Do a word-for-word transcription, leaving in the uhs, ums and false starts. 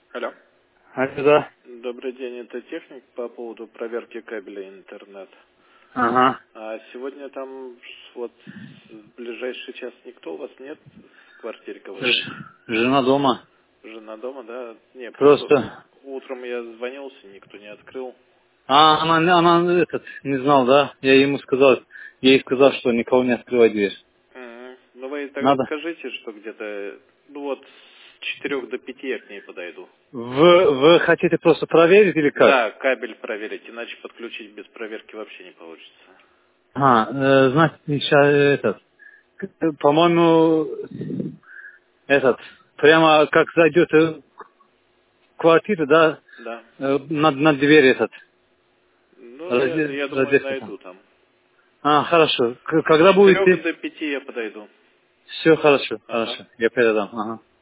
Алло. Алло, да. Добрый день, это техник по поводу проверки кабеля интернет. Ага. А сегодня там вот в ближайший час никто у вас нет в квартире кого Ж- есть? жена дома. Жена дома, да? Не, просто Просто... утром я звонился, никто не открыл. А, она, она этот, не знал, да? Я ему сказал, я ей сказал, что никого не открывай дверь. Мгм. Ну вы тогда Надо. скажите, что где-то, ну вот с четырех до пяти я к ней подойду. Вы, вы хотите просто проверить или как? Да, кабель проверить, иначе подключить без проверки вообще не получится. А, э, значит, сейчас этот, к- по-моему, этот, прямо как зайдет в квартиру, да, Да. э, на, на дверь этот, Ну, я, раздел, я думаю, разделька там. найду там. А, хорошо. К- С когда четырех будете? до пяти я подойду. Все хорошо, Ага. хорошо. Я передам. Ага.